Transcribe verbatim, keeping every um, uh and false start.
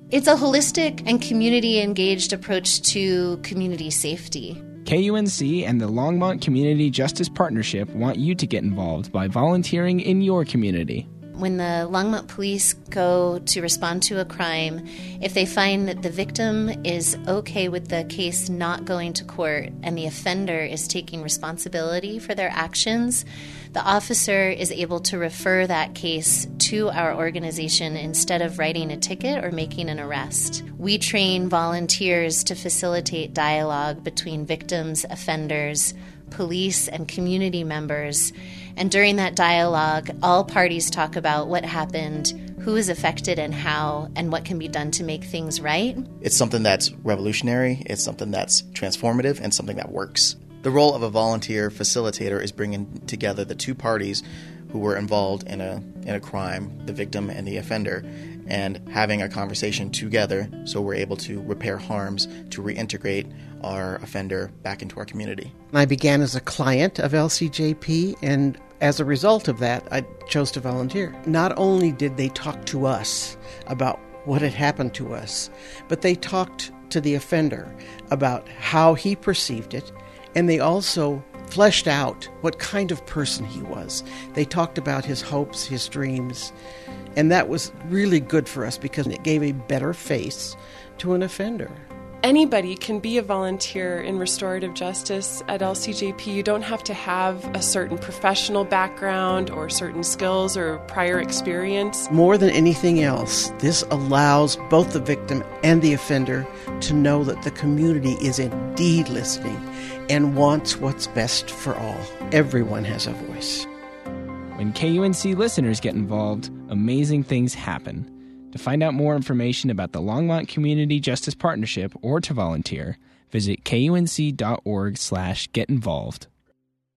It's a holistic and community-engaged approach to community safety. K U N C and the Longmont Community Justice Partnership want you to get involved by volunteering in your community. When the Longmont police go to respond to a crime, if they find that the victim is okay with the case not going to court and the offender is taking responsibility for their actions, the officer is able to refer that case to our organization instead of writing a ticket or making an arrest. We train volunteers to facilitate dialogue between victims, offenders, police, and community members. And during that dialogue, all parties talk about what happened, who is affected and how, and what can be done to make things right. It's something that's revolutionary, it's something that's transformative, and something that works. The role of a volunteer facilitator is bringing together the two parties who were involved in a in a crime, the victim and the offender, and having a conversation together so we're able to repair harms, to reintegrate our offender back into our community. I began as a client of L C J P, and as a result of that, I chose to volunteer. Not only did they talk to us about what had happened to us, but they talked to the offender about how he perceived it, and they also fleshed out what kind of person he was. They talked about his hopes, his dreams, and that was really good for us because it gave a better face to an offender. Anybody can be a volunteer in restorative justice at L C J P. You don't have to have a certain professional background or certain skills or prior experience. More than anything else, this allows both the victim and the offender to know that the community is indeed listening and wants what's best for all. Everyone has a voice. When K U N C listeners get involved, amazing things happen. To find out more information about the Longmont Community Justice Partnership or to volunteer, visit kunc.org slash get involved.